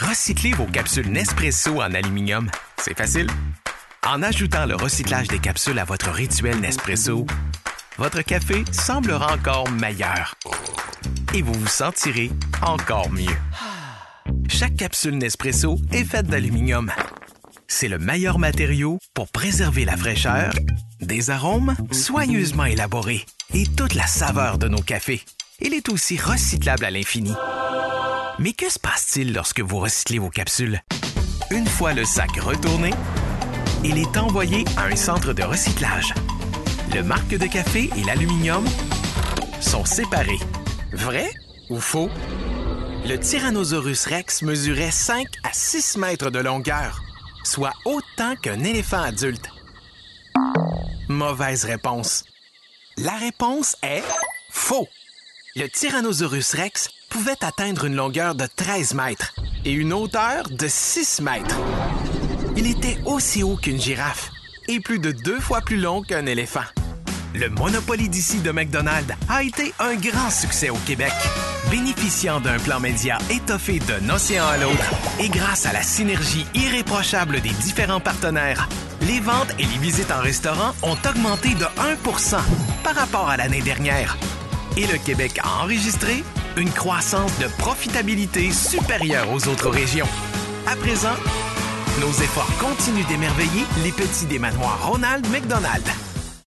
Recyclez vos capsules Nespresso en aluminium. C'est facile. En ajoutant le recyclage des capsules à votre rituel Nespresso, votre café semblera encore meilleur. Et vous vous sentirez encore mieux. Chaque capsule Nespresso est faite d'aluminium. C'est le meilleur matériau pour préserver la fraîcheur, des arômes soigneusement élaborés et toute la saveur de nos cafés. Il est aussi recyclable à l'infini. Mais que se passe-t-il lorsque vous recyclez vos capsules? Une fois le sac retourné, il est envoyé à un centre de recyclage. Le marc de café et l'aluminium sont séparés. Vrai ou faux? Le Tyrannosaurus Rex mesurait 5 à 6 mètres de longueur, soit autant qu'un éléphant adulte. Mauvaise réponse. La réponse est faux. Le Tyrannosaurus Rex pouvait atteindre une longueur de 13 mètres et une hauteur de 6 mètres. Il était aussi haut qu'une girafe et plus de 2 fois plus long qu'un éléphant. Le Monopoly d'ici de McDonald's a été un grand succès au Québec. Bénéficiant d'un plan média étoffé d'un océan à l'autre et grâce à la synergie irréprochable des différents partenaires, les ventes et les visites en restaurant ont augmenté de 1% par rapport à l'année dernière. Et le Québec a enregistré une croissance de profitabilité supérieure aux autres régions. À présent, nos efforts continuent d'émerveiller les petits des manoirs Ronald McDonald.